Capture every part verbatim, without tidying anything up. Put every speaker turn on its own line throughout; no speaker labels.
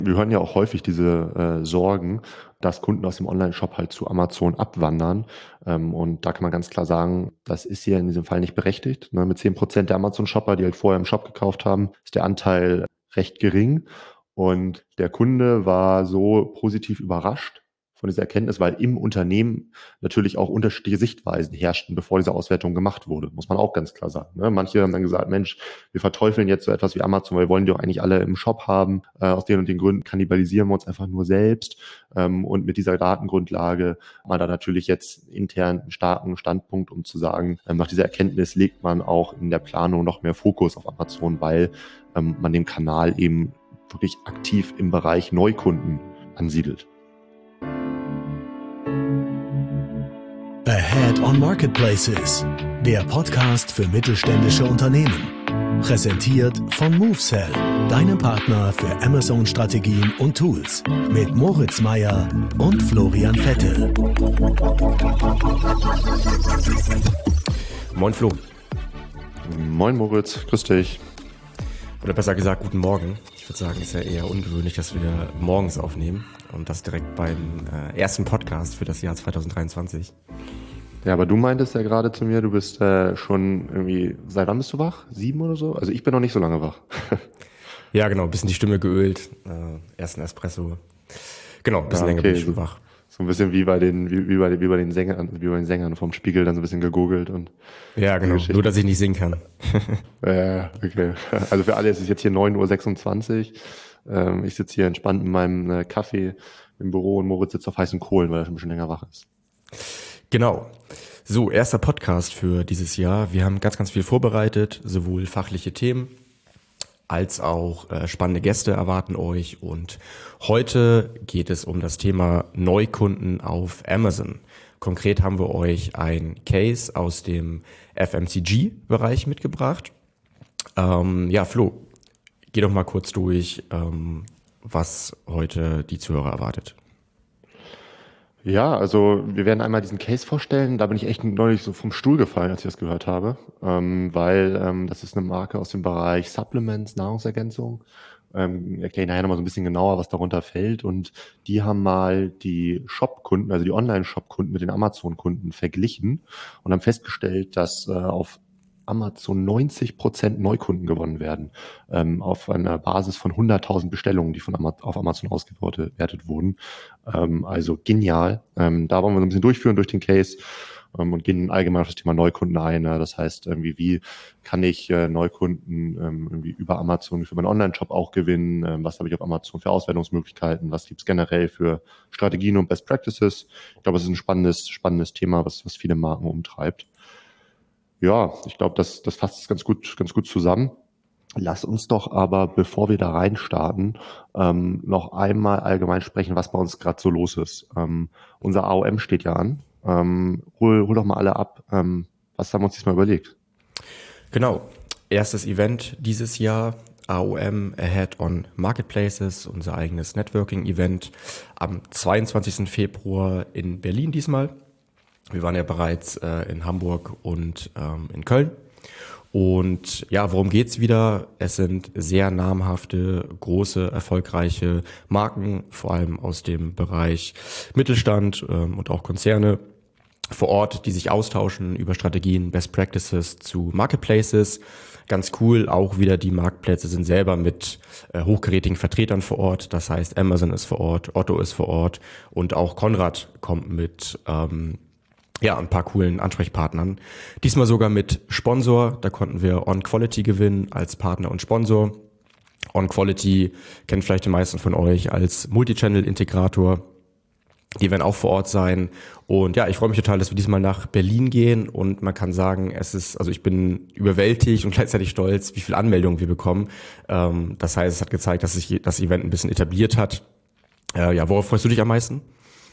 Wir hören ja auch häufig diese äh, Sorgen, dass Kunden aus dem Online-Shop halt zu Amazon abwandern. Ähm, und da kann man ganz klar sagen, das ist hier in diesem Fall nicht berechtigt. Ne? Mit zehn Prozent der Amazon-Shopper, die halt vorher im Shop gekauft haben, ist der Anteil recht gering. Und der Kunde war so positiv überrascht von dieser Erkenntnis, weil im Unternehmen natürlich auch unterschiedliche Sichtweisen herrschten, bevor diese Auswertung gemacht wurde, muss man auch ganz klar sagen. Ne? Manche haben dann gesagt, Mensch, wir verteufeln jetzt so etwas wie Amazon, weil wir wollen die doch eigentlich alle im Shop haben. Äh, aus den und den Gründen kannibalisieren wir uns einfach nur selbst. Ähm, und mit dieser Datengrundlage hat man da natürlich jetzt intern einen starken Standpunkt, um zu sagen, ähm, nach dieser Erkenntnis legt man auch in der Planung noch mehr Fokus auf Amazon, weil ähm, man den Kanal eben wirklich aktiv im Bereich Neukunden ansiedelt.
Ahead on Marketplaces, der Podcast für mittelständische Unternehmen. Präsentiert von MoveSell, deinem Partner für Amazon-Strategien und Tools. Mit Moritz Meyer und Florian Vettel.
Moin Flo.
Moin Moritz, grüß dich.
Oder besser gesagt, guten Morgen. Ich würde sagen, ist ja eher ungewöhnlich, dass wir morgens aufnehmen und das direkt beim äh, ersten Podcast für das Jahr zwanzig dreiundzwanzig.
Ja, aber du meintest ja gerade zu mir, du bist äh, schon irgendwie, seit wann bist du wach? Sieben oder so? Also ich bin noch nicht so lange wach.
Ja, genau, ein bisschen die Stimme geölt, äh, ersten Espresso. Genau, ein bisschen
Ja,
länger
okay.
bin ich schon wach.
So ein bisschen wie bei den, wie, wie bei, wie bei den Sängern, wie bei den Sängern vom Spiegel dann so ein bisschen gegoogelt und.
Ja, genau, nur dass ich nicht singen kann.
Ja, okay. Also für alle ist es jetzt hier neun Uhr sechsundzwanzig. Ähm, ich sitze hier entspannt in meinem äh, Kaffee im Büro und Moritz sitzt auf heißen Kohlen, weil er schon ein bisschen länger wach ist.
Genau. So, erster Podcast für dieses Jahr. Wir haben ganz, ganz viel vorbereitet, sowohl fachliche Themen als auch äh, spannende Gäste erwarten euch. Und heute geht es um das Thema Neukunden auf Amazon. Konkret haben wir euch ein Case aus dem F M C G-Bereich mitgebracht. Ähm, ja, Flo, geh doch mal kurz durch, ähm, was heute die Zuhörer erwartet.
Ja, also wir werden einmal diesen Case vorstellen. Da bin ich echt neulich so vom Stuhl gefallen, als ich das gehört habe, ähm, weil ähm, das ist eine Marke aus dem Bereich Supplements, Nahrungsergänzung. Ähm, erkläre ich nachher nochmal so ein bisschen genauer, was darunter fällt. Und die haben mal die Shop-Kunden, also die Online-Shop-Kunden mit den Amazon-Kunden verglichen und haben festgestellt, dass äh, auf Amazon neunzig Prozent Neukunden gewonnen werden, ähm, auf einer Basis von hunderttausend Bestellungen, die von Ama- auf Amazon ausgewertet wurden. Ähm, also genial. Ähm, da wollen wir so ein bisschen durchführen durch den Case ähm, und gehen allgemein auf das Thema Neukunden ein. Äh, das heißt, irgendwie, wie kann ich äh, Neukunden ähm, irgendwie über Amazon für meinen Online-Shop auch gewinnen? Ähm, was habe ich auf Amazon für Auswertungsmöglichkeiten? Was gibt es generell für Strategien und Best Practices? Ich glaube, es ist ein spannendes, spannendes Thema, was, was viele Marken umtreibt. Ja, ich glaube, das, das fasst es ganz gut, ganz gut zusammen. Lass uns doch aber, bevor wir da reinstarten, ähm, noch einmal allgemein sprechen, was bei uns gerade so los ist. Ähm, unser A O M steht ja an. Ähm, hol, hol doch mal alle ab. Ähm, was haben wir uns diesmal überlegt?
Genau, erstes Event dieses Jahr, A O M Ahead on Marketplaces, unser eigenes Networking-Event am zweiundzwanzigsten Februar in Berlin diesmal. Wir waren ja bereits äh, in Hamburg und ähm, in Köln. Und ja, worum geht's wieder? Es sind sehr namhafte, große, erfolgreiche Marken, vor allem aus dem Bereich Mittelstand ähm, und auch Konzerne vor Ort, die sich austauschen über Strategien, Best Practices zu Marketplaces. Ganz cool, auch wieder die Marktplätze sind selber mit äh, hochkarätigen Vertretern vor Ort. Das heißt, Amazon ist vor Ort, Otto ist vor Ort und auch Konrad kommt mit ähm, ja, ein paar coolen Ansprechpartnern. Diesmal sogar mit Sponsor. Da konnten wir On Quality gewinnen als Partner und Sponsor. On Quality kennen vielleicht die meisten von euch als Multichannel-Integrator. Die werden auch vor Ort sein. Und ja, ich freue mich total, dass wir diesmal nach Berlin gehen. Und man kann sagen, es ist, also ich bin überwältigt und gleichzeitig stolz, wie viele Anmeldungen wir bekommen. Ähm, das heißt, es hat gezeigt, dass sich das Event ein bisschen etabliert hat. Äh, ja, worauf freust du dich am meisten?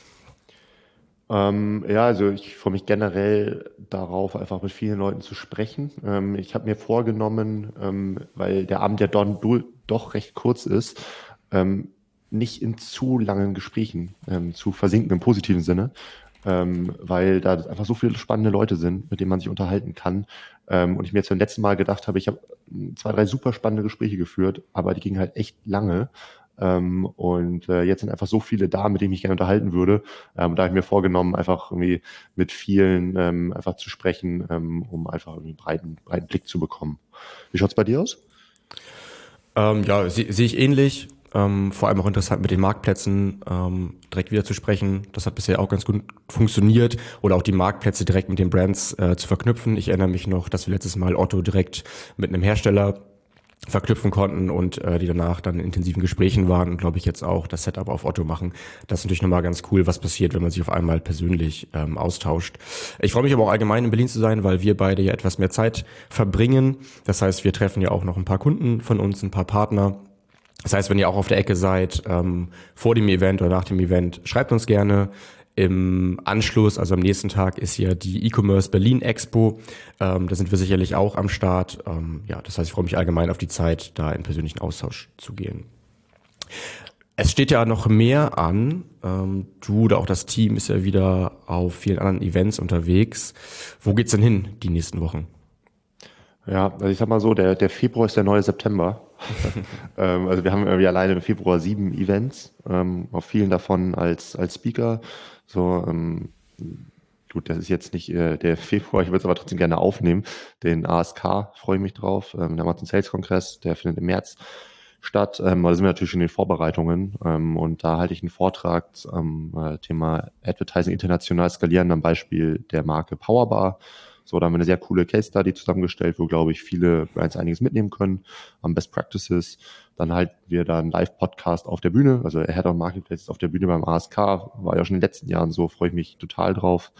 Ähm, ja, also ich freue mich generell darauf, einfach mit vielen Leuten zu sprechen. Ähm, ich habe mir vorgenommen, ähm, weil der Abend ja don, do, doch recht kurz ist, ähm, nicht in zu langen Gesprächen ähm, zu versinken im positiven Sinne, ähm, weil da einfach so viele spannende Leute sind, mit denen man sich unterhalten kann. Ähm, und ich mir jetzt beim letzten Mal gedacht habe, ich habe zwei, drei super spannende Gespräche geführt, aber die gingen halt echt lange. Ähm, und äh, jetzt sind einfach so viele da, mit denen ich mich gerne unterhalten würde. Ähm, da habe ich mir vorgenommen, einfach irgendwie mit vielen ähm, einfach zu sprechen, ähm, um einfach irgendwie einen breiten, breiten Blick zu bekommen. Wie schaut's bei dir aus?
Ähm, ja, sehe seh ich ähnlich. Ähm, vor allem auch interessant mit den Marktplätzen ähm, direkt wieder zu sprechen. Das hat bisher auch ganz gut funktioniert. Oder auch die Marktplätze direkt mit den Brands äh, zu verknüpfen. Ich erinnere mich noch, dass wir letztes Mal Otto direkt mit einem Hersteller verknüpfen konnten und äh, die danach dann in intensiven Gesprächen waren und glaube ich jetzt auch das Setup auf Otto machen. Das ist natürlich nochmal ganz cool, was passiert, wenn man sich auf einmal persönlich ähm, austauscht. Ich freue mich aber auch allgemein in Berlin zu sein, weil wir beide ja etwas mehr Zeit verbringen. Das heißt, wir treffen ja auch noch ein paar Kunden von uns, ein paar Partner. Das heißt, wenn ihr auch auf der Ecke seid, ähm, vor dem Event oder nach dem Event, schreibt uns gerne. Im Anschluss, also am nächsten Tag, ist ja die E-Commerce Berlin Expo. Ähm, da sind wir sicherlich auch am Start. Ähm, ja, das heißt, ich freue mich allgemein auf die Zeit, da in persönlichen Austausch zu gehen. Es steht ja noch mehr an. Ähm, du oder auch das Team ist ja wieder auf vielen anderen Events unterwegs. Wo geht's denn hin die nächsten Wochen?
Ja, also ich sag mal so, der, der Februar ist der neue September. ähm, also wir haben irgendwie alleine im Februar sieben Events, ähm, auf vielen davon als, als Speaker. So, ähm, gut, das ist jetzt nicht äh, der Februar, ich würde es aber trotzdem gerne aufnehmen. Den A S K freue ich mich drauf. Ähm, der Amazon Sales Kongress, der findet im März statt. Ähm, da sind wir natürlich schon in den Vorbereitungen. Ähm, und da halte ich einen Vortrag zum äh, Thema Advertising international skalieren am Beispiel der Marke Powerbar. So, da haben wir eine sehr coole Case Study zusammengestellt, wo, glaube ich, viele Brands einiges mitnehmen können, am Best Practices. Dann halten wir da einen Live-Podcast auf der Bühne, also Head on Marketplace auf der Bühne beim A S K, war ja schon in den letzten Jahren so, freue ich mich total drauf.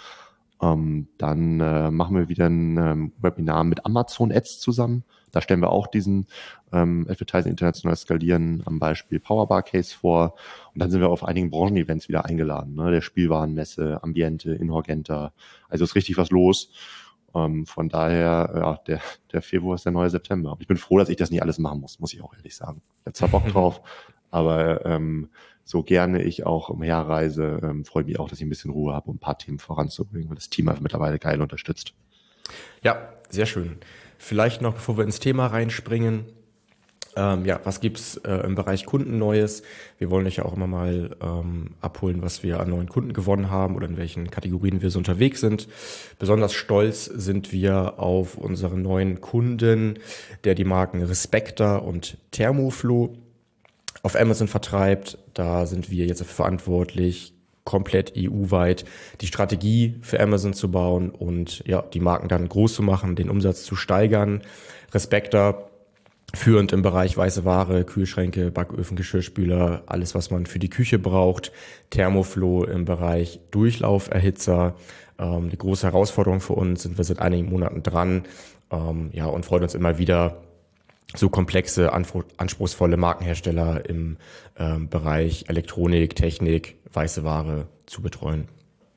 Ähm, dann äh, machen wir wieder ein ähm, Webinar mit Amazon Ads zusammen. Da stellen wir auch diesen ähm, Advertising international skalieren am Beispiel Powerbar Case vor. Und dann sind wir auf einigen Branchen-Events wieder eingeladen, ne? Der Spielwarenmesse, Ambiente, Inhorgenta. Also ist richtig was los. Ähm, von daher, ja, der, der Februar ist der neue September. Und ich bin froh, dass ich das nicht alles machen muss, muss ich auch ehrlich sagen. Ich habe zwar Bock drauf, aber ähm, so gerne ich auch umherreise, ähm, freue mich auch, dass ich ein bisschen Ruhe habe, um ein paar Themen voranzubringen, weil das Team einfach mittlerweile geil unterstützt.
Ja, sehr schön. Vielleicht noch, bevor wir ins Thema reinspringen, ähm, ja, was gibt's äh, im Bereich Kunden Neues? Wir wollen euch ja auch immer mal ähm, abholen, was wir an neuen Kunden gewonnen haben oder in welchen Kategorien wir so unterwegs sind. Besonders stolz sind wir auf unseren neuen Kunden, der die Marken Respecta und Thermoflo auf Amazon vertreibt. Da sind wir jetzt dafür verantwortlich, komplett E U-weit die Strategie für Amazon zu bauen und ja, die Marken dann groß zu machen, den Umsatz zu steigern. Respecta führend im Bereich weiße Ware, Kühlschränke, Backöfen, Geschirrspüler, alles, was man für die Küche braucht. Thermoflo im Bereich Durchlauferhitzer. Ähm, eine große Herausforderung für uns, sind wir seit einigen Monaten dran, ähm, ja, und freuen uns immer wieder, so komplexe, anspruchsvolle Markenhersteller im ähm, Bereich Elektronik, Technik, weiße Ware zu betreuen.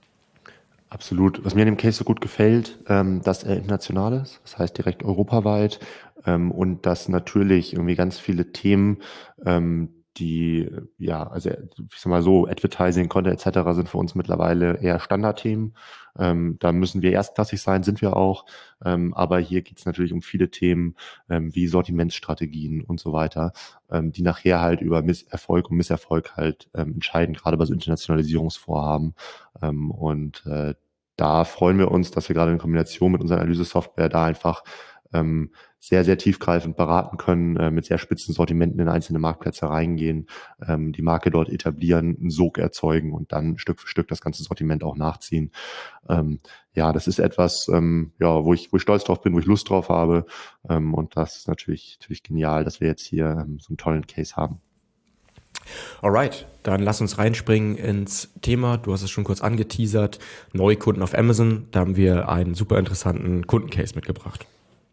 Absolut. Was mir an dem Case so gut gefällt, ähm, dass er international ist, das heißt direkt europaweit, ähm, und dass natürlich irgendwie ganz viele Themen, ähm, die, ja, also ich sag mal so, Advertising, Content et cetera sind für uns mittlerweile eher Standardthemen. Ähm, da müssen wir erstklassig sein, sind wir auch. Ähm, aber hier geht es natürlich um viele Themen ähm, wie Sortimentsstrategien und so weiter, ähm, die nachher halt über Misserfolg und Misserfolg halt ähm, entscheiden, gerade bei so Internationalisierungsvorhaben. Ähm, und äh, da freuen wir uns, dass wir gerade in Kombination mit unserer Analyse-Software da einfach ähm, sehr, sehr tiefgreifend beraten können, äh, mit sehr spitzen Sortimenten in einzelne Marktplätze reingehen, ähm, die Marke dort etablieren, einen Sog erzeugen und dann Stück für Stück das ganze Sortiment auch nachziehen. Ähm, ja, das ist etwas, ähm, ja, wo ich, wo ich stolz drauf bin, wo ich Lust drauf habe. Ähm, und das ist natürlich, natürlich genial, dass wir jetzt hier ähm, so einen tollen Case haben.
Alright, dann lass uns reinspringen ins Thema. Du hast es schon kurz angeteasert. Neue Kunden auf Amazon. Da haben wir einen super interessanten Kundencase mitgebracht.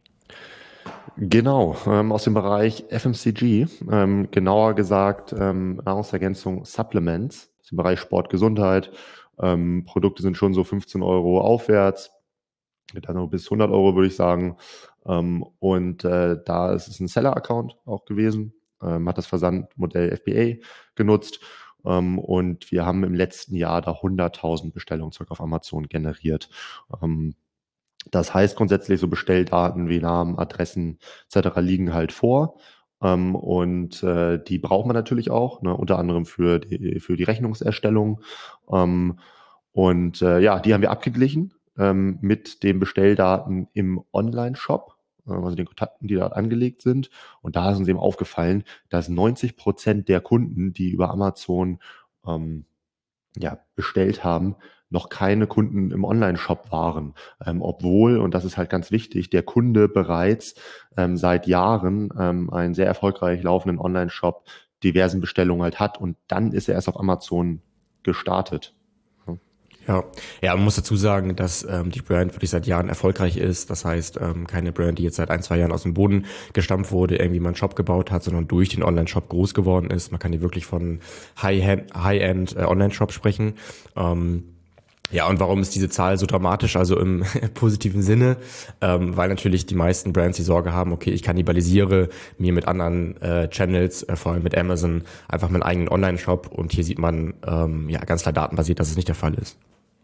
Genau, ähm, aus dem Bereich F M C G, ähm, genauer gesagt ähm, Nahrungsergänzung Supplements, aus dem Bereich Sport, Gesundheit. Ähm, Produkte sind schon so fünfzehn Euro aufwärts, dann noch bis hundert Euro würde ich sagen. Ähm, und äh, da ist es ein Seller-Account auch gewesen, ähm, hat das Versandmodell F B A genutzt. Ähm, und wir haben im letzten Jahr da hunderttausend Bestellungen zurück auf Amazon generiert. Ähm, Das heißt grundsätzlich, so Bestelldaten wie Namen, Adressen et cetera liegen halt vor. Ähm, und äh, die braucht man natürlich auch, ne, unter anderem für die, für die Rechnungserstellung. Ähm, und äh, ja, die haben wir abgeglichen ähm, mit den Bestelldaten im Online-Shop, äh, also den Kontakten, die dort angelegt sind. Und da ist uns eben aufgefallen, dass neunzig Prozent der Kunden, die über Amazon ähm, ja, bestellt haben, noch keine Kunden im Online-Shop waren, ähm, obwohl, und das ist halt ganz wichtig, der Kunde bereits ähm, seit Jahren ähm, einen sehr erfolgreich laufenden Online-Shop, diversen Bestellungen halt hat und dann ist er erst auf Amazon gestartet.
Ja, ja, man muss dazu sagen, dass ähm, die Brand wirklich seit Jahren erfolgreich ist. Das heißt, ähm, keine Brand, die jetzt seit ein, zwei Jahren aus dem Boden gestampft wurde, irgendwie mal einen Shop gebaut hat, sondern durch den Online-Shop groß geworden ist. Man kann hier wirklich von High-End, High-End äh, Online-Shop sprechen. Ähm, Ja, und warum ist diese Zahl so dramatisch, also im positiven Sinne? Ähm, weil natürlich die meisten Brands die Sorge haben, okay, ich kannibalisiere mir mit anderen äh, Channels, äh, vor allem mit Amazon, einfach meinen eigenen Online-Shop. Und hier sieht man ähm, ja ganz klar datenbasiert, dass es nicht der Fall ist.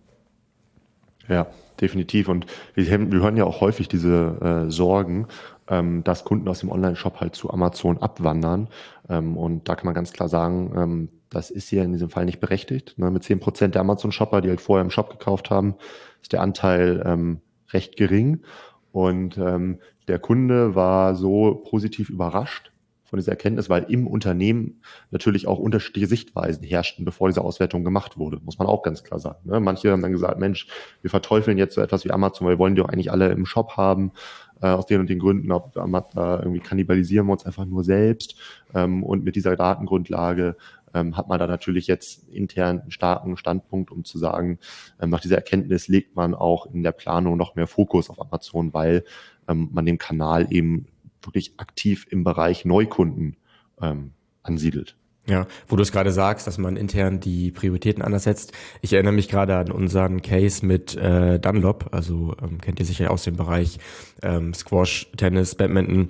Ja, definitiv. Und wir, wir hören ja auch häufig diese äh, Sorgen, ähm, dass Kunden aus dem Online-Shop halt zu Amazon abwandern. Ähm, und da kann man ganz klar sagen, ähm, das ist hier in diesem Fall nicht berechtigt. Ne? Mit zehn Prozent der Amazon-Shopper, die halt vorher im Shop gekauft haben, ist der Anteil ähm, recht gering. Und ähm, der Kunde war so positiv überrascht von dieser Erkenntnis, weil im Unternehmen natürlich auch unterschiedliche Sichtweisen herrschten, bevor diese Auswertung gemacht wurde, muss man auch ganz klar sagen. Ne? Manche haben dann gesagt, Mensch, wir verteufeln jetzt so etwas wie Amazon, weil wir wollen die doch eigentlich alle im Shop haben, äh, aus den und den Gründen, ob Amazon, äh, irgendwie kannibalisieren wir uns einfach nur selbst. Ähm, und mit dieser Datengrundlage ähm, hat man da natürlich jetzt intern einen starken Standpunkt, um zu sagen, ähm, nach dieser Erkenntnis legt man auch in der Planung noch mehr Fokus auf Amazon, weil ähm, man den Kanal eben wirklich aktiv im Bereich Neukunden ähm, ansiedelt.
Ja, wo du es gerade sagst, dass man intern die Prioritäten anders setzt. Ich erinnere mich gerade an unseren Case mit äh, Dunlop, also ähm, kennt ihr sicher aus dem Bereich ähm, Squash, Tennis, Badminton.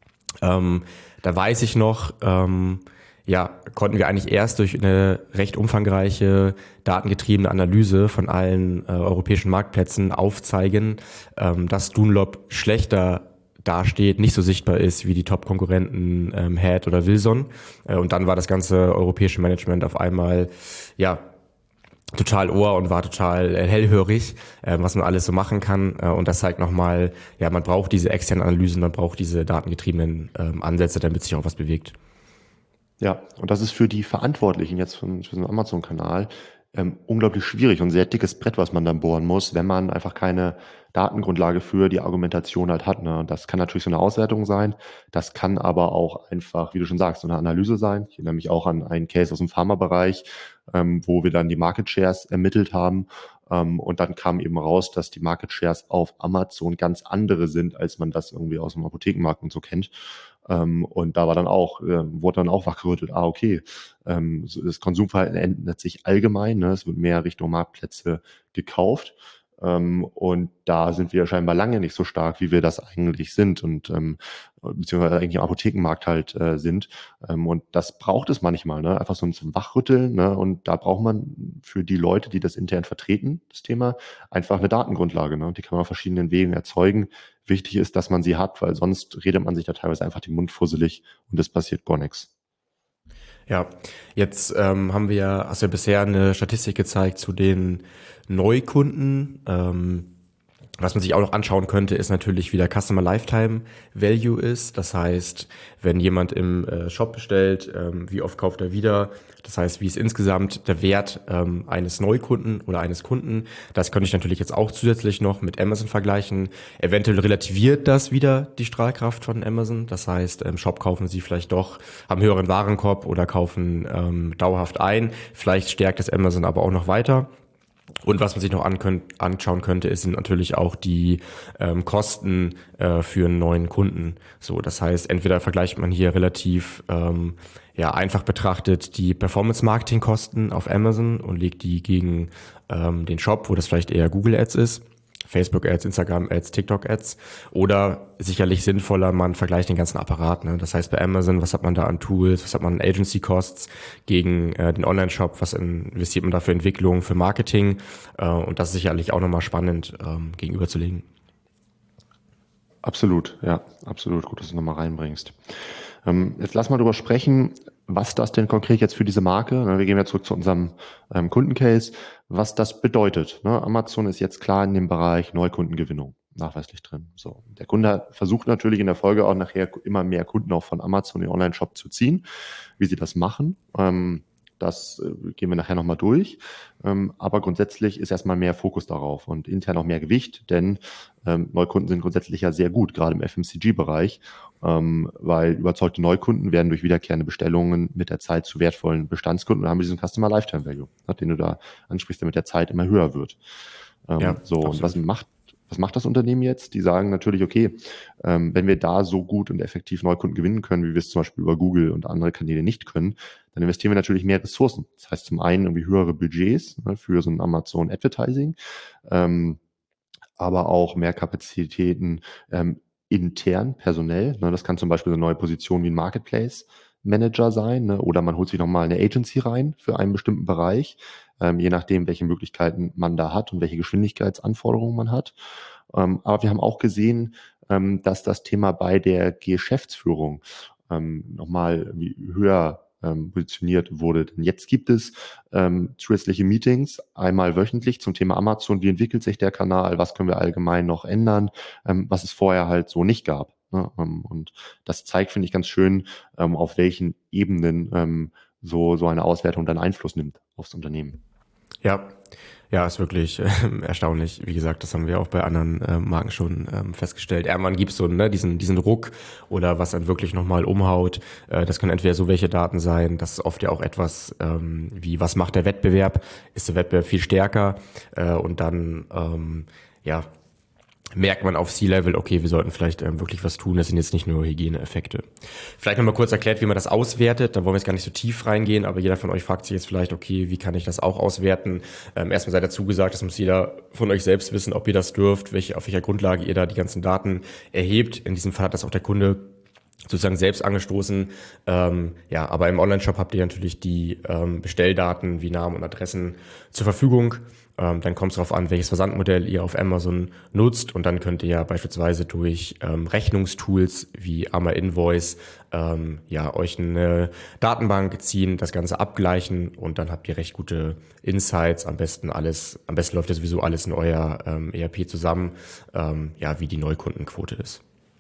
Ähm, da weiß ich noch, ähm, ja, konnten wir eigentlich erst durch eine recht umfangreiche datengetriebene Analyse von allen äh, europäischen Marktplätzen aufzeigen, ähm, dass Dunlop schlechter dasteht, nicht so sichtbar ist wie die Top-Konkurrenten ähm, Head oder Wilson. Äh, und dann war das ganze europäische Management auf einmal, ja, total ohr und war total äh, hellhörig, äh, was man alles so machen kann. Äh, und das zeigt nochmal, ja, man braucht diese externen Analysen, man braucht diese datengetriebenen ähm, Ansätze, damit sich auch was bewegt.
Ja, und das ist für die Verantwortlichen jetzt für, für den Amazon-Kanal ähm, unglaublich schwierig und sehr dickes Brett, was man dann bohren muss, wenn man einfach keine Datengrundlage für die Argumentation halt hat. Ne? Und das kann natürlich so eine Auswertung sein, das kann aber auch einfach, wie du schon sagst, so eine Analyse sein. Ich erinnere mich auch an einen Case aus dem Pharmabereich, ähm, wo wir dann die Market Shares ermittelt haben. Ähm, und dann kam eben raus, dass die Market Shares auf Amazon ganz andere sind, als man das irgendwie aus dem Apothekenmarkt und so kennt. Ähm, und da war dann auch, äh, wurde dann auch wachgerüttelt, ah, okay, ähm, so das Konsumverhalten ändert sich allgemein, ne? Es wird mehr Richtung Marktplätze gekauft. Ähm, und da sind wir scheinbar lange nicht so stark, wie wir das eigentlich sind und ähm, beziehungsweise eigentlich im Apothekenmarkt halt äh, sind. Ähm, und das braucht es manchmal, ne? Einfach so ein Wachrütteln, ne? Und da braucht man für die Leute, die das intern vertreten, das Thema, einfach eine Datengrundlage, ne? Die kann man auf verschiedenen Wegen erzeugen. Wichtig ist, dass man sie hat, weil sonst redet man sich da teilweise einfach den Mund fusselig und es passiert gar nichts.
Ja, jetzt ähm, haben wir ja, hast ja bisher eine Statistik gezeigt zu den Neukunden. Ähm, was man sich auch noch anschauen könnte, ist natürlich, wie der Customer Lifetime Value ist. Das heißt, wenn jemand im äh, Shop bestellt, ähm, wie oft kauft er wieder? Das heißt, wie ist insgesamt der Wert ähm, eines Neukunden oder eines Kunden? Das könnte ich natürlich jetzt auch zusätzlich noch mit Amazon vergleichen. Eventuell relativiert das wieder die Strahlkraft von Amazon. Das heißt, im Shop kaufen sie vielleicht doch, haben höheren Warenkorb oder kaufen ähm, dauerhaft ein. Vielleicht stärkt das Amazon aber auch noch weiter. Und was man sich noch ankönnt, anschauen könnte, ist, sind natürlich auch die ähm, Kosten äh, für einen neuen Kunden. So, das heißt, entweder vergleicht man hier relativ ähm, ja einfach betrachtet die Performance-Marketing-Kosten auf Amazon und legt die gegen ähm, den Shop, wo das vielleicht eher Google Ads ist. Facebook-Ads, Instagram-Ads, TikTok-Ads oder sicherlich sinnvoller, man vergleicht den ganzen Apparat. Ne? Das heißt bei Amazon, was hat man da an Tools, was hat man an Agency-Costs gegen äh, den Online-Shop, was investiert man da für Entwicklung, für Marketing äh, und das ist sicherlich auch nochmal spannend ähm, gegenüberzulegen.
Absolut, ja, absolut. Gut, dass du nochmal reinbringst. Ähm, jetzt lass mal drüber sprechen, was das denn konkret jetzt für diese Marke, ne, wir gehen ja zurück zu unserem ähm, Kundencase, was das bedeutet. Ne? Amazon ist jetzt klar in dem Bereich Neukundengewinnung nachweislich drin. So, der Kunde versucht natürlich in der Folge auch nachher immer mehr Kunden auch von Amazon in den Online-Shop zu ziehen. Wie sie das machen, ähm, das äh, gehen wir nachher nochmal durch. Ähm, aber grundsätzlich ist erstmal mehr Fokus darauf und intern auch mehr Gewicht, denn ähm, Neukunden sind grundsätzlich ja sehr gut, gerade im F M C G-Bereich, ähm, weil überzeugte Neukunden werden durch wiederkehrende Bestellungen mit der Zeit zu wertvollen Bestandskunden und haben diesen Customer Lifetime Value, ne, den du da ansprichst, der mit der Zeit immer höher wird. Ähm,
Ja,
so,
absolut.
und was macht Was macht das Unternehmen jetzt? Die sagen natürlich, okay, ähm, wenn wir da so gut und effektiv Neukunden gewinnen können, wie wir es zum Beispiel über Google und andere Kanäle nicht können, dann investieren wir natürlich mehr Ressourcen. Das heißt zum einen irgendwie höhere Budgets, ne, für so ein Amazon Advertising, ähm, aber auch mehr Kapazitäten ähm, intern, personell. Ne, das kann zum Beispiel eine neue Position wie ein Marketplace Manager sein, ne, oder man holt sich nochmal eine Agency rein für einen bestimmten Bereich, ähm, je nachdem, welche Möglichkeiten man da hat und welche Geschwindigkeitsanforderungen man hat. Ähm, aber wir haben auch gesehen, ähm, dass das Thema bei der Geschäftsführung ähm, nochmal irgendwie höher ähm, positioniert wurde. Denn jetzt gibt es ähm, zusätzliche Meetings, einmal wöchentlich zum Thema Amazon. Wie entwickelt sich der Kanal? Was können wir allgemein noch ändern? Ähm, was es vorher halt so nicht gab. Ne? Ähm, und das zeigt, finde ich, ganz schön, ähm, auf welchen Ebenen ähm, so, so eine Auswertung dann Einfluss nimmt aufs Unternehmen.
Ja, ja, ist wirklich äh, erstaunlich. Wie gesagt, das haben wir auch bei anderen äh, Marken schon ähm, festgestellt. Irgendwann gibt es so ne, diesen, diesen Ruck oder was dann wirklich nochmal umhaut. Äh, das können entweder so welche Daten sein, das ist oft ja auch etwas ähm, wie, was macht der Wettbewerb? Ist der Wettbewerb viel stärker? Äh, und dann, ähm, ja, merkt man auf C-Level, okay, wir sollten vielleicht ähm, wirklich was tun. Das sind jetzt nicht nur Hygieneeffekte. Vielleicht nochmal kurz erklärt, wie man das auswertet. Da wollen wir jetzt gar nicht so tief reingehen, aber jeder von euch fragt sich jetzt vielleicht, okay, wie kann ich das auch auswerten? Ähm, erstmal sei dazu gesagt, das muss jeder von euch selbst wissen, ob ihr das dürft, welche, auf welcher Grundlage ihr da die ganzen Daten erhebt. In diesem Fall hat das auch der Kunde sozusagen selbst angestoßen. Ähm, ja, aber im Online-Shop habt ihr natürlich die ähm, Bestelldaten wie Namen und Adressen zur Verfügung. Ähm, dann kommt es darauf an, welches Versandmodell ihr auf Amazon nutzt und dann könnt ihr ja beispielsweise durch ähm, Rechnungstools wie Amma Invoice ähm, ja euch eine Datenbank ziehen, das Ganze abgleichen und dann habt ihr recht gute Insights. Am besten alles, am besten läuft ja sowieso alles in euer ähm, E R P zusammen, ähm, ja, wie die Neukundenquote ist.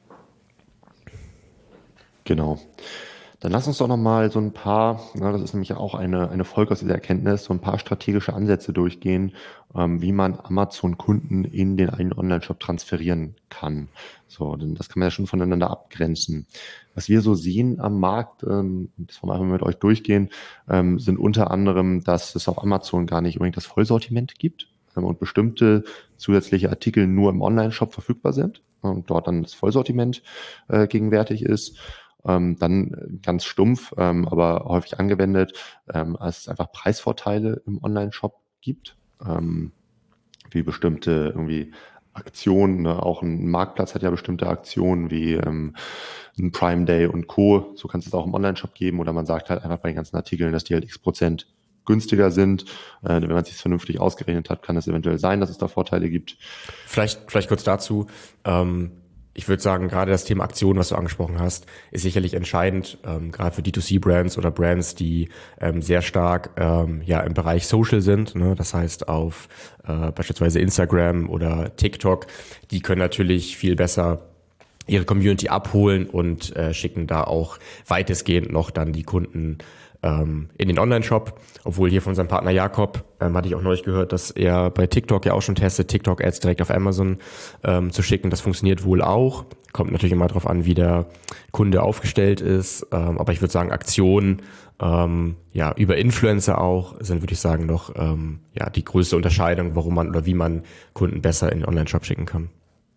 Genau. Dann lass uns doch nochmal so ein paar, na, das ist nämlich auch eine, eine Folge aus dieser Erkenntnis, so ein paar strategische Ansätze durchgehen, ähm, wie man Amazon-Kunden in den einen Online-Shop transferieren kann. So, denn das kann man ja schon voneinander abgrenzen. Was wir so sehen am Markt, ähm, das wollen wir einfach mit euch durchgehen, ähm, sind unter anderem, dass es auf Amazon gar nicht unbedingt das Vollsortiment gibt ähm, und bestimmte zusätzliche Artikel nur im Online-Shop verfügbar sind und dort dann das Vollsortiment äh, gegenwärtig ist. Ähm, dann ganz stumpf, ähm, aber häufig angewendet, ähm, als es einfach Preisvorteile im Online-Shop gibt, ähm, wie bestimmte irgendwie Aktionen, ne? Auch ein Marktplatz hat ja bestimmte Aktionen wie ähm, ein Prime Day und Co. So kannst du es auch im Online-Shop geben oder man sagt halt einfach bei den ganzen Artikeln, dass die halt x Prozent günstiger sind. Äh, wenn man es sich vernünftig ausgerechnet hat, kann es eventuell sein, dass es da Vorteile gibt.
Vielleicht, vielleicht kurz dazu. Ähm Ich würde sagen, gerade das Thema Aktion, was du angesprochen hast, ist sicherlich entscheidend, ähm, gerade für D zwei C-Brands oder Brands, die ähm, sehr stark ähm, ja im Bereich Social sind. Ne? Das heißt auf äh, beispielsweise Instagram oder TikTok. Die können natürlich viel besser ihre Community abholen und äh, schicken da auch weitestgehend noch dann die Kunden ähm, in den Online-Shop. Obwohl hier von unserem Partner Jakob, ähm, hatte ich auch neulich gehört, dass er bei TikTok ja auch schon testet, TikTok-Ads direkt auf Amazon ähm, zu schicken. Das funktioniert wohl auch. Kommt natürlich immer darauf an, wie der Kunde aufgestellt ist. Ähm, aber ich würde sagen, Aktionen ähm, ja über Influencer auch sind, würde ich sagen, noch ähm, ja die größte Unterscheidung, warum man oder wie man Kunden besser in den Online-Shop schicken kann.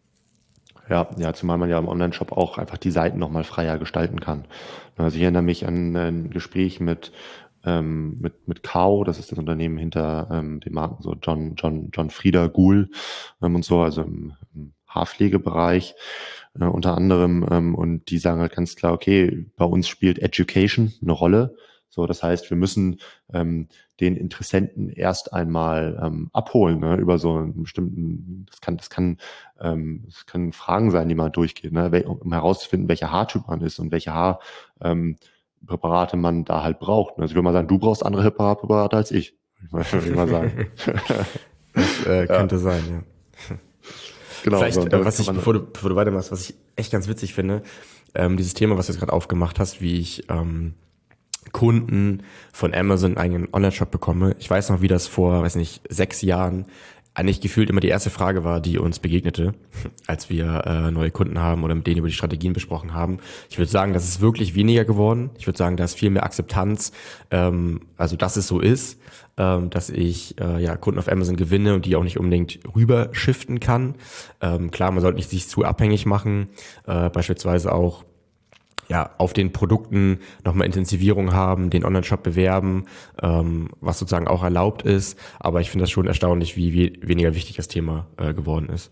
Ja, ja, zumal man ja im Online-Shop auch einfach die Seiten nochmal freier gestalten kann. Also ich erinnere mich an ein Gespräch mit ähm, mit mit Kao, das ist das Unternehmen hinter ähm, den Marken so John John John Frieda Ghoul ähm, und so, also im, im Haarpflegebereich äh, unter anderem, ähm, und die sagen halt ganz klar, okay, bei uns spielt Education eine Rolle. So, das heißt, wir müssen ähm, den Interessenten erst einmal ähm, abholen, ne, über so einen bestimmten, das kann, das kann, ähm, das können Fragen sein, die man durchgeht, ne, um herauszufinden, welcher Haartyp man ist und welche Haar ähm, Präparate man da halt braucht. Also ich würde mal sagen, du brauchst andere Präparate als ich, würde ich mal sagen.
Das äh, könnte ja. sein, ja.
Genau.
Vielleicht,
so,
äh, was ich, bevor du, bevor du weitermachst, was ich echt ganz witzig finde, ähm, dieses Thema, was du jetzt gerade aufgemacht hast, wie ich ähm, Kunden von Amazon einen eigenen Online-Shop bekomme. Ich weiß noch, wie das vor, weiß nicht, sechs Jahren eigentlich gefühlt immer die erste Frage war, die uns begegnete, als wir äh, neue Kunden haben oder mit denen über die Strategien besprochen haben. Ich würde sagen, das ist wirklich weniger geworden. Ich würde sagen, da ist viel mehr Akzeptanz, ähm, also dass es so ist, ähm, dass ich äh, ja Kunden auf Amazon gewinne und die auch nicht unbedingt rübershiften kann. Ähm, klar, man sollte nicht sich zu abhängig machen, äh, beispielsweise auch ja, auf den Produkten nochmal Intensivierung haben, den Online-Shop bewerben, ähm, was sozusagen auch erlaubt ist. Aber ich finde das schon erstaunlich, wie, wie weniger wichtig das Thema äh, geworden ist.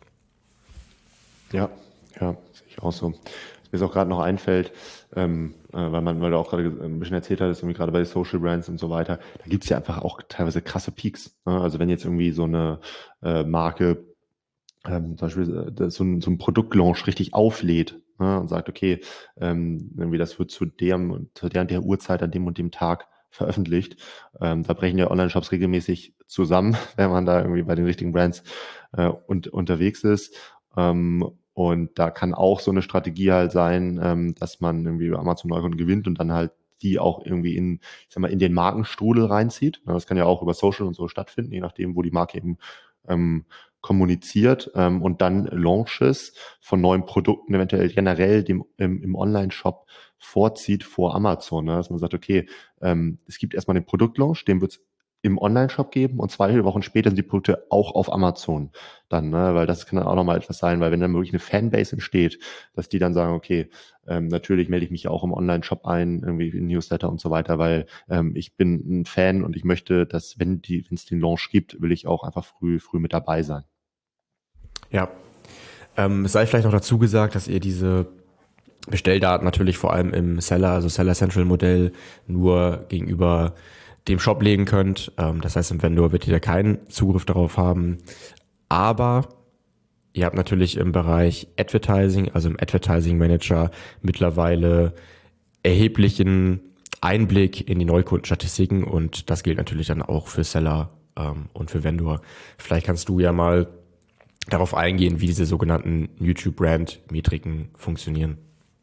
Ja, ja, sehe ich auch so. Was mir jetzt auch gerade noch einfällt, ähm, äh, weil man, weil du auch gerade ein bisschen erzählt hattest, irgendwie gerade bei den Social Brands und so weiter, da gibt's ja einfach auch teilweise krasse Peaks. Ne? Also wenn jetzt irgendwie so eine äh, Marke ähm, zum Beispiel äh, so ein, so ein Produktlaunch richtig auflädt, ne, und sagt, okay, ähm, irgendwie das wird zu dem, zu der und der Uhrzeit an dem und dem Tag veröffentlicht. Ähm, da brechen ja Online-Shops regelmäßig zusammen, wenn man da irgendwie bei den richtigen Brands äh, und, unterwegs ist. Ähm, und da kann auch so eine Strategie halt sein, ähm, dass man irgendwie über Amazon Neukunden gewinnt und dann halt die auch irgendwie in, ich sag mal, in den Markenstrudel reinzieht. Das kann ja auch über Social und so stattfinden, je nachdem, wo die Marke eben ähm, kommuniziert ähm, und dann Launches von neuen Produkten eventuell generell dem, im, im Online-Shop vorzieht vor Amazon. Ne? Dass man sagt, okay, ähm, es gibt erstmal den Produktlaunch, den wird es im Online-Shop geben und zwei Wochen später sind die Produkte auch auf Amazon dann, ne? Weil das kann dann auch nochmal etwas sein, weil wenn dann wirklich eine Fanbase entsteht, dass die dann sagen, okay, ähm, natürlich melde ich mich ja auch im Online-Shop ein, irgendwie in Newsletter und so weiter, weil ähm, ich bin ein Fan und ich möchte, dass wenn die, wenn es den Launch gibt, will ich auch einfach früh, früh mit dabei sein.
Ja, ähm, es sei vielleicht noch dazu gesagt, dass ihr diese Bestelldaten natürlich vor allem im Seller, also Seller Central Modell nur gegenüber dem Shop legen könnt. Ähm, das heißt, im Vendor wird ihr da keinen Zugriff darauf haben. Aber ihr habt natürlich im Bereich Advertising, also im Advertising Manager mittlerweile erheblichen Einblick in die Neukundenstatistiken und das gilt natürlich dann auch für Seller ähm, und für Vendor. Vielleicht kannst du ja mal darauf eingehen, wie diese sogenannten YouTube-Brand-Metriken funktionieren.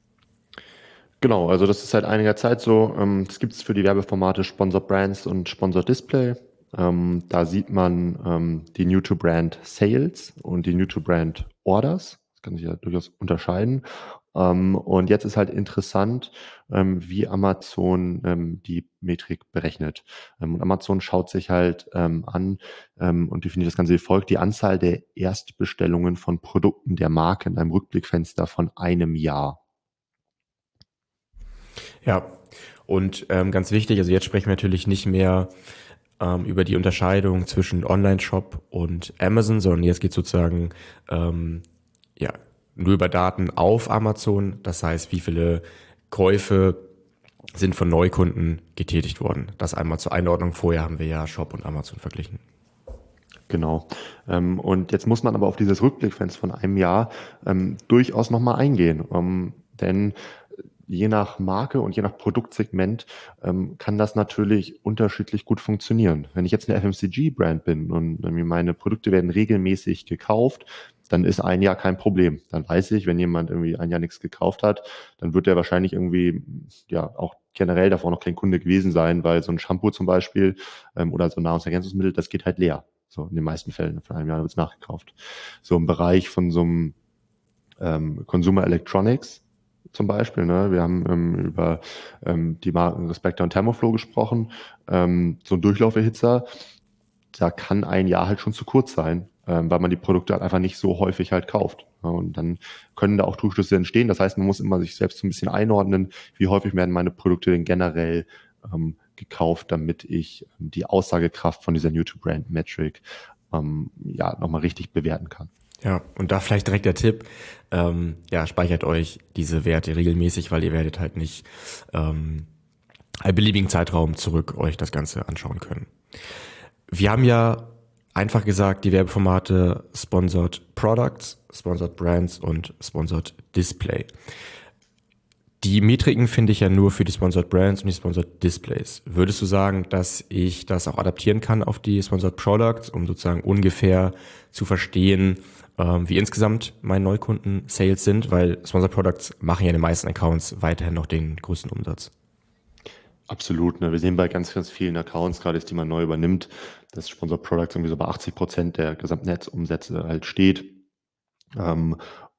Genau, also das ist seit einiger Zeit so. Ähm, das gibt es für die Werbeformate Sponsored Brands und Sponsored Display. Ähm, da sieht man ähm, die New-to-Brand Sales und die New-to-Brand Orders. Das kann sich ja durchaus unterscheiden. Ähm, und jetzt ist halt interessant, ähm, wie Amazon ähm, die Metrik berechnet. Ähm, und Amazon schaut sich halt ähm, an ähm, und definiert das Ganze wie folgt: Die Anzahl der Erstbestellungen von Produkten der Marke in einem Rückblickfenster von einem Jahr.
Ja, und ähm, ganz wichtig, also jetzt sprechen wir natürlich nicht mehr ähm, über die Unterscheidung zwischen Online-Shop und Amazon, sondern jetzt geht sozusagen ähm, ja nur über Daten auf Amazon. Das heißt, wie viele Käufe sind von Neukunden getätigt worden. Das einmal zur Einordnung. Vorher haben wir ja Shop und Amazon verglichen.
Genau. Ähm, und jetzt muss man aber auf dieses Rückblickfenster von einem Jahr ähm, durchaus nochmal eingehen. Ähm, denn je nach Marke und je nach Produktsegment ähm, kann das natürlich unterschiedlich gut funktionieren. Wenn ich jetzt eine F M C G-Brand bin und ähm, meine Produkte werden regelmäßig gekauft, dann ist ein Jahr kein Problem. Dann weiß ich, wenn jemand irgendwie ein Jahr nichts gekauft hat, dann wird der wahrscheinlich irgendwie ja auch generell davor noch kein Kunde gewesen sein, weil so ein Shampoo zum Beispiel ähm, oder so ein Nahrungsergänzungsmittel, das geht halt leer. So in den meisten Fällen. Von einem Jahr wird es nachgekauft. So im Bereich von so einem ähm, Consumer Electronics zum Beispiel, ne? Wir haben ähm, über ähm, die Marken Respector und Thermoflow gesprochen. Ähm, so ein Durchlauferhitzer, da kann ein Jahr halt schon zu kurz sein, ähm, weil man die Produkte halt einfach nicht so häufig halt kauft. Ja, und dann können da auch Trugschlüsse entstehen. Das heißt, man muss immer sich selbst so ein bisschen einordnen, wie häufig werden meine Produkte denn generell ähm, gekauft, damit ich ähm, die Aussagekraft von dieser New-to-Brand-Metric ähm, ja nochmal richtig bewerten kann.
Ja, und da vielleicht direkt der Tipp, ähm, ja, speichert euch diese Werte regelmäßig, weil ihr werdet halt nicht ähm, einen beliebigen Zeitraum zurück euch das Ganze anschauen können. Wir haben ja einfach gesagt die Werbeformate Sponsored Products, Sponsored Brands und Sponsored Display. Die Metriken finde ich ja nur für die Sponsored Brands und die Sponsored Displays. Würdest du sagen, dass ich das auch adaptieren kann auf die Sponsored Products, um sozusagen ungefähr zu verstehen, ähm, wie insgesamt meine Neukunden-Sales sind? Weil Sponsored Products machen ja in den meisten Accounts weiterhin noch den größten Umsatz.
Absolut. Ne? Wir sehen bei ganz, ganz vielen Accounts, gerade jetzt, die man neu übernimmt, dass Sponsored Products irgendwie so bei achtzig Prozent der gesamten Netzumsätze halt steht. Ähm,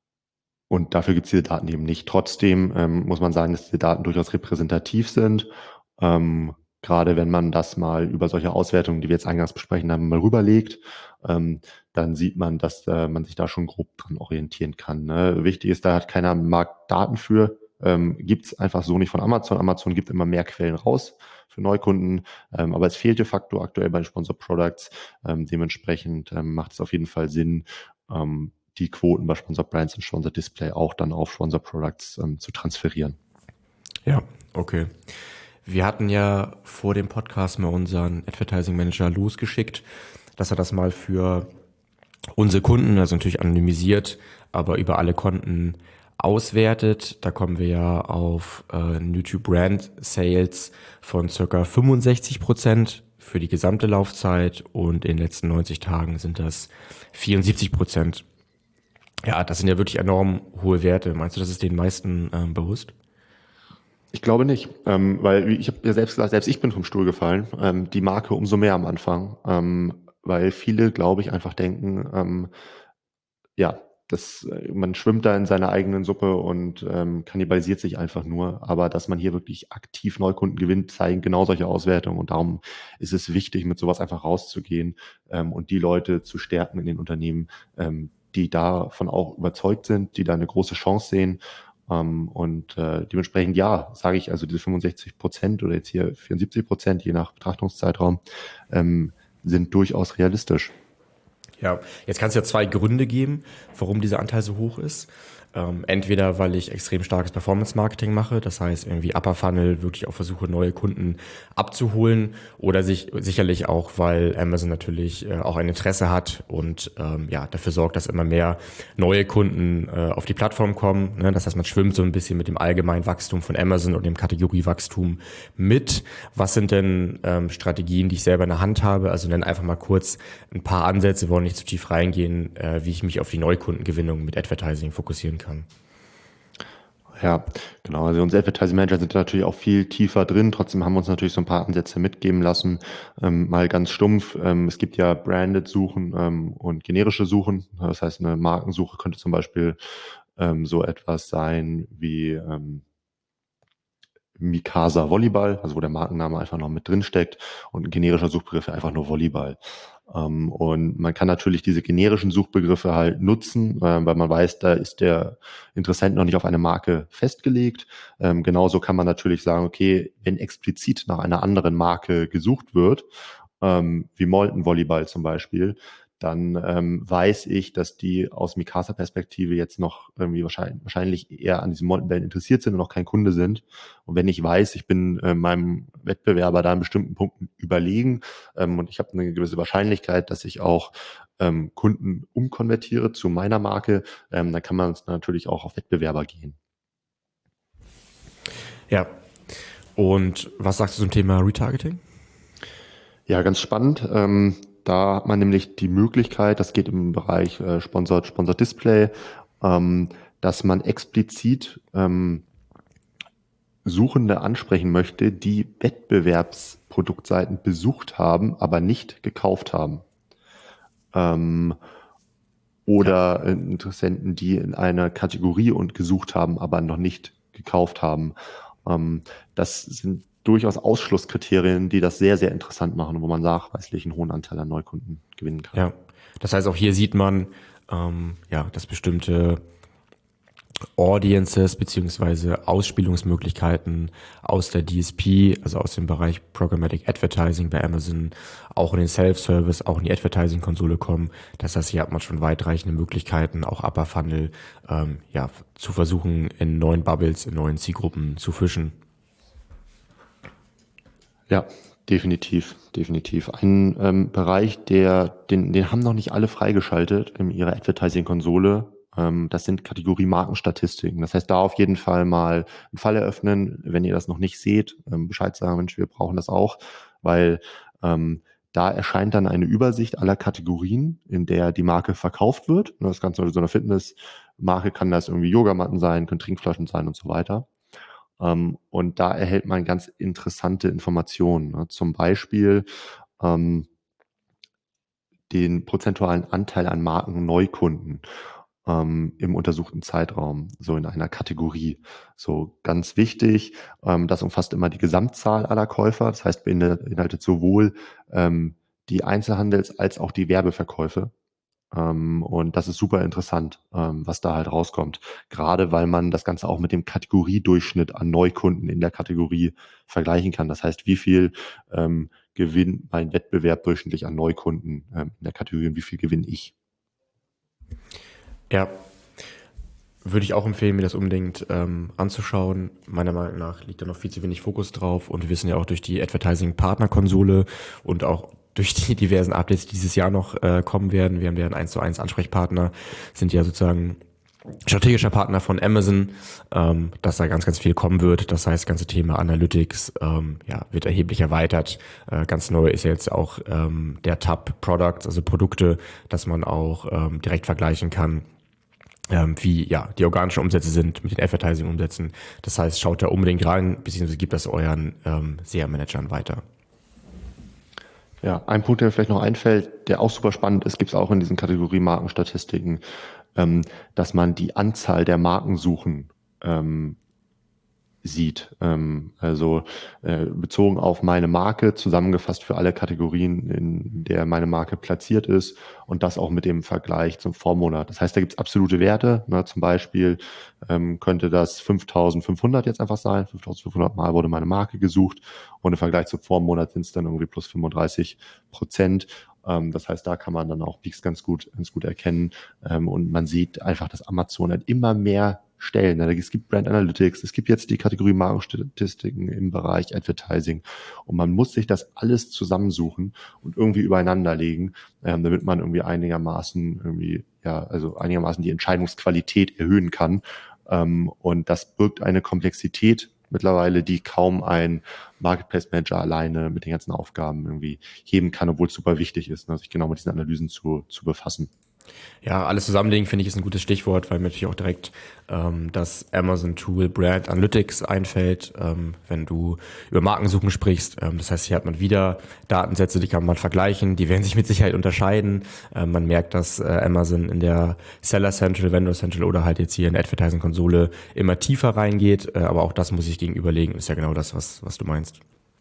Und dafür gibt es diese Daten eben nicht. Trotzdem ähm, muss man sagen, dass diese Daten durchaus repräsentativ sind. Ähm, gerade wenn man das mal über solche Auswertungen, die wir jetzt eingangs besprechen haben, mal rüberlegt, ähm, dann sieht man, dass äh, man sich da schon grob dran orientieren kann. Ne? Wichtig ist, da hat keiner am Markt Daten für. Ähm, gibt es einfach so nicht von Amazon. Amazon gibt immer mehr Quellen raus für Neukunden, ähm, aber es fehlt de facto aktuell bei den Sponsored Products. Ähm, dementsprechend ähm, macht es auf jeden Fall Sinn, ähm, die Quoten bei Sponsored Brands und Sponsored Display auch dann auf Sponsored Products ähm, zu transferieren.
Ja, okay. Wir hatten ja vor dem Podcast mal unseren Advertising Manager losgeschickt, dass er das mal für unsere Kunden, also natürlich anonymisiert, aber über alle Konten auswertet. Da kommen wir ja auf äh, YouTube Brand Sales von circa fünfundsechzig Prozent für die gesamte Laufzeit und in den letzten neunzig Tagen sind das vierundsiebzig Prozent. Ja, das sind ja wirklich enorm hohe Werte. Meinst du, das ist den meisten ähm, bewusst?
Ich glaube nicht, ähm, weil ich habe ja selbst gesagt, selbst ich bin vom Stuhl gefallen. Ähm, die Marke umso mehr am Anfang, ähm, weil viele, glaube ich, einfach denken, ähm, ja, das, man schwimmt da in seiner eigenen Suppe und ähm, kannibalisiert sich einfach nur. Aber dass man hier wirklich aktiv Neukunden gewinnt, zeigen genau solche Auswertungen. Und darum ist es wichtig, mit sowas einfach rauszugehen ähm, und die Leute zu stärken in den Unternehmen, ähm, die davon auch überzeugt sind, die da eine große Chance sehen. Um, und äh, dementsprechend, ja, sage ich, also diese fünfundsechzig Prozent oder jetzt hier vierundsiebzig Prozent, je nach Betrachtungszeitraum, ähm, sind durchaus realistisch.
Ja, jetzt kann es ja zwei Gründe geben, warum dieser Anteil so hoch ist. Ähm, entweder, weil ich extrem starkes Performance-Marketing mache, das heißt irgendwie Upper Funnel wirklich auch versuche, neue Kunden abzuholen oder sich sicherlich auch, weil Amazon natürlich äh, auch ein Interesse hat und ähm, ja dafür sorgt, dass immer mehr neue Kunden äh, auf die Plattform kommen. Ne? Das heißt, man schwimmt so ein bisschen mit dem allgemeinen Wachstum von Amazon und dem Kategoriewachstum mit. Was sind denn ähm, Strategien, die ich selber in der Hand habe? Also dann einfach mal kurz ein paar Ansätze, wollen nicht zu tief reingehen, äh, wie ich mich auf die Neukundengewinnung mit Advertising fokussieren kann. Kann.
Ja, genau. Also unsere Advertising Manager sind natürlich auch viel tiefer drin. Trotzdem haben wir uns natürlich so ein paar Ansätze mitgeben lassen. Ähm, mal ganz stumpf. Ähm, es gibt ja Branded Suchen ähm, und generische Suchen. Das heißt, eine Markensuche könnte zum Beispiel ähm, so etwas sein wie ähm, Mikasa Volleyball, also wo der Markenname einfach noch mit drin steckt und ein generischer Suchbegriff einfach nur Volleyball. Um, und man kann natürlich diese generischen Suchbegriffe halt nutzen, äh, weil man weiß, da ist der Interessent noch nicht auf eine Marke festgelegt. Ähm, genauso kann man natürlich sagen, okay, wenn explizit nach einer anderen Marke gesucht wird, ähm, wie Molten Volleyball zum Beispiel, dann ähm, weiß ich, dass die aus Mikasa-Perspektive jetzt noch irgendwie wahrscheinlich, wahrscheinlich eher an diesen Moltenbällen interessiert sind und noch kein Kunde sind. Und wenn ich weiß, ich bin äh, meinem Wettbewerber da in bestimmten Punkten überlegen ähm, und ich habe eine gewisse Wahrscheinlichkeit, dass ich auch ähm, Kunden umkonvertiere zu meiner Marke, ähm, dann kann man natürlich auch auf Wettbewerber gehen.
Ja, und was sagst du zum Thema Retargeting?
Ja, ganz spannend. Ähm, Da hat man nämlich die Möglichkeit, das geht im Bereich äh, Sponsored, Sponsored Display, ähm, dass man explizit ähm, Suchende ansprechen möchte, die Wettbewerbsproduktseiten besucht haben, aber nicht gekauft haben. Ähm, oder ja. Interessenten, die in einer Kategorie und gesucht haben, aber noch nicht gekauft haben. Ähm, das sind durchaus Ausschlusskriterien, die das sehr, sehr interessant machen, wo man nachweislich einen hohen Anteil an Neukunden gewinnen kann.
Ja, das heißt, auch hier sieht man, ähm, ja, dass bestimmte Audiences beziehungsweise Ausspielungsmöglichkeiten aus der D S P, also aus dem Bereich Programmatic Advertising bei Amazon, auch in den Self-Service, auch in die Advertising-Konsole kommen. Das heißt, hier hat man schon weitreichende Möglichkeiten, auch Upper Funnel, ähm, ja, zu versuchen, in neuen Bubbles, in neuen Zielgruppen zu fischen.
Ja, definitiv, definitiv. Ein ähm, Bereich, der, den, den haben noch nicht alle freigeschaltet in ihrer Advertising-Konsole. Ähm, das sind Kategorie Markenstatistiken. Das heißt, da auf jeden Fall mal einen Fall eröffnen, wenn ihr das noch nicht seht, ähm, Bescheid sagen, Mensch, wir brauchen das auch, weil ähm, da erscheint dann eine Übersicht aller Kategorien, in der die Marke verkauft wird. Das Ganze so eine Fitnessmarke kann das irgendwie Yogamatten sein, können Trinkflaschen sein und so weiter. Ähm, und da erhält man ganz interessante Informationen. Ne? Zum Beispiel ähm, den prozentualen Anteil an Markenneukunden ähm, im untersuchten Zeitraum, so in einer Kategorie. So ganz wichtig, ähm, das umfasst immer die Gesamtzahl aller Käufer. Das heißt, beinhaltet sowohl ähm, die Einzelhandels- als auch die Werbeverkäufe. Ähm, und das ist super interessant, ähm, was da halt rauskommt. Gerade weil man das Ganze auch mit dem Kategoriedurchschnitt an Neukunden in der Kategorie vergleichen kann. Das heißt, wie viel ähm, gewinnt mein Wettbewerb durchschnittlich an Neukunden ähm, in der Kategorie und wie viel gewinne ich?
Ja, würde ich auch empfehlen, mir das unbedingt ähm, anzuschauen. Meiner Meinung nach liegt da noch viel zu wenig Fokus drauf und wir wissen ja auch durch die Advertising-Partner-Konsole und auch durch die diversen Updates, die dieses Jahr noch äh, kommen werden. Wir haben ja einen eins zu eins Ansprechpartner, sind ja sozusagen strategischer Partner von Amazon, ähm, dass da ganz, ganz viel kommen wird. Das heißt, das ganze Thema Analytics ähm, ja, wird erheblich erweitert. Äh, ganz neu ist jetzt auch ähm, der Tab Products, also Produkte, dass man auch ähm, direkt vergleichen kann, ähm, wie ja die organischen Umsätze sind mit den Advertising-Umsätzen. Das heißt, schaut da unbedingt rein, beziehungsweise gebt das euren ähm, S E A-Managern weiter.
Ja, ein Punkt, der mir vielleicht noch einfällt, der auch super spannend ist, gibt es auch in diesen Kategorie Markenstatistiken, ähm, dass man die Anzahl der Markensuchen ähm, sieht. Ähm, also äh, bezogen auf meine Marke, zusammengefasst für alle Kategorien, in der meine Marke platziert ist und das auch mit dem Vergleich zum Vormonat. Das heißt, da gibt es absolute Werte. Ne? Zum Beispiel ähm, könnte das fünftausendfünfhundert jetzt einfach sein. fünftausendfünfhundert Mal wurde meine Marke gesucht und im Vergleich zum Vormonat sind es dann irgendwie plus fünfunddreißig Prozent. Ähm, das heißt, da kann man dann auch Peaks ganz gut, ganz gut erkennen. Ähm, und man sieht einfach, dass Amazon halt immer mehr Stellen. Es gibt Brand Analytics, es gibt jetzt die Kategorie Markenstatistiken im Bereich Advertising und man muss sich das alles zusammensuchen und irgendwie übereinander legen, ähm, damit man irgendwie einigermaßen irgendwie, ja, also einigermaßen die Entscheidungsqualität erhöhen kann. Ähm, und das birgt eine Komplexität mittlerweile, die kaum ein Marketplace Manager alleine mit den ganzen Aufgaben irgendwie heben kann, obwohl es super wichtig ist, ne, sich genau mit diesen Analysen zu, zu befassen.
Ja, alles zusammenlegen finde ich ist ein gutes Stichwort, weil mir natürlich auch direkt ähm, das Amazon-Tool Brand Analytics einfällt, ähm, wenn du über Markensuchen sprichst. Ähm, das heißt, hier hat man wieder Datensätze, die kann man vergleichen, die werden sich mit Sicherheit unterscheiden. Ähm, man merkt, dass äh, Amazon in der Seller Central, Vendor Central oder halt jetzt hier in der Advertising-Konsole immer tiefer reingeht, äh, aber auch das muss ich gegenüberlegen, ist ja genau das, was, was du meinst.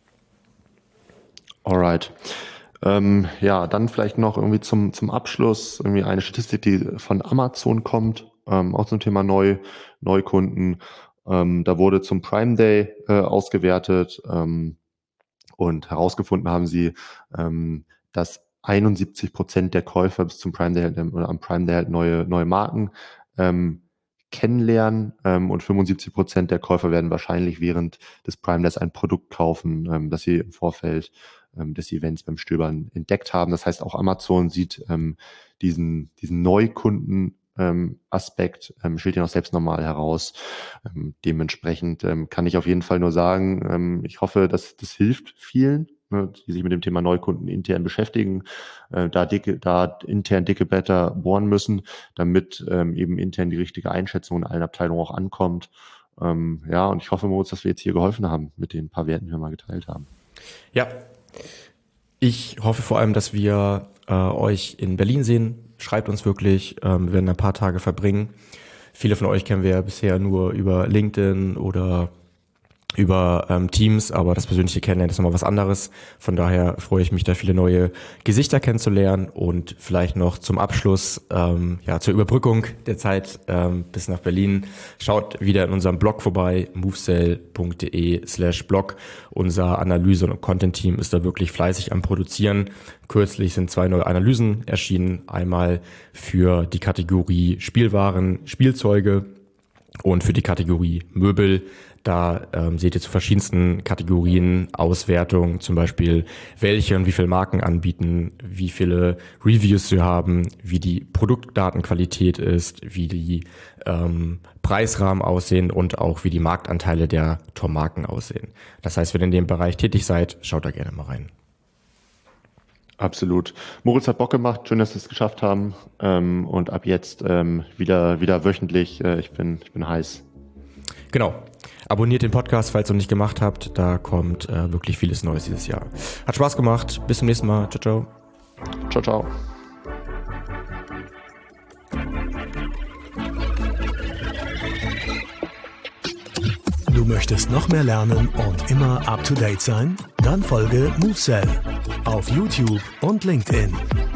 Alright. Ähm, ja, dann vielleicht noch irgendwie zum, zum Abschluss irgendwie eine Statistik, die von Amazon kommt, ähm, auch zum Thema Neu, Neukunden. Ähm, da wurde zum Prime Day äh, ausgewertet ähm, und herausgefunden haben sie, ähm, dass einundsiebzig Prozent der Käufer bis zum Prime Day äh, oder am Prime Day halt neue, neue Marken ähm, kennenlernen ähm, und fünfundsiebzig Prozent der Käufer werden wahrscheinlich während des Prime Days ein Produkt kaufen, ähm, das sie im Vorfeld ähm, des Events beim Stöbern entdeckt haben. Das heißt, auch Amazon sieht ähm, diesen, diesen Neukunden ähm, Aspekt, ähm, stellt ihn auch selbst nochmal heraus. Ähm, dementsprechend ähm, kann ich auf jeden Fall nur sagen, ähm, ich hoffe, dass das hilft vielen, ne, die sich mit dem Thema Neukunden intern beschäftigen, äh, da dicke, da intern dicke Blätter bohren müssen, damit ähm, eben intern die richtige Einschätzung in allen Abteilungen auch ankommt. Ähm, ja, und ich hoffe, Moritz, dass wir jetzt hier geholfen haben mit den paar Werten, die wir mal geteilt haben.
Ja, ich hoffe vor allem, dass wir äh, euch in Berlin sehen. Schreibt uns wirklich, ähm, wir werden ein paar Tage verbringen. Viele von euch kennen wir ja bisher nur über LinkedIn oder über ähm, Teams, aber das persönliche Kennenlernen ist nochmal was anderes. Von daher freue ich mich, da viele neue Gesichter kennenzulernen und vielleicht noch zum Abschluss, ähm, ja, zur Überbrückung der Zeit ähm, bis nach Berlin. Schaut wieder in unserem Blog vorbei, movesell.de slash blog. Unser Analyse- und Content-Team ist da wirklich fleißig am Produzieren. Kürzlich sind zwei neue Analysen erschienen. Einmal für die Kategorie Spielwaren, Spielzeuge, Und für die Kategorie Möbel, da ähm, seht ihr zu verschiedensten Kategorien Auswertung, zum Beispiel welche und wie viele Marken anbieten, wie viele Reviews sie haben, wie die Produktdatenqualität ist, wie die ähm, Preisrahmen aussehen und auch wie die Marktanteile der Top-Marken aussehen. Das heißt, wenn ihr in dem Bereich tätig seid, schaut da gerne mal rein.
Absolut. Moritz hat Bock gemacht, schön, dass wir es geschafft haben. Ähm, und ab jetzt ähm, wieder wieder wöchentlich. Äh, ich bin ich bin heiß.
Genau. Abonniert den Podcast, falls ihr noch nicht gemacht habt. Da kommt äh, wirklich vieles Neues dieses Jahr. Hat Spaß gemacht. Bis zum nächsten Mal. Ciao, ciao.
Ciao, ciao.
Du möchtest noch mehr lernen und immer up to date sein? Dann folge MoveSell auf YouTube und LinkedIn.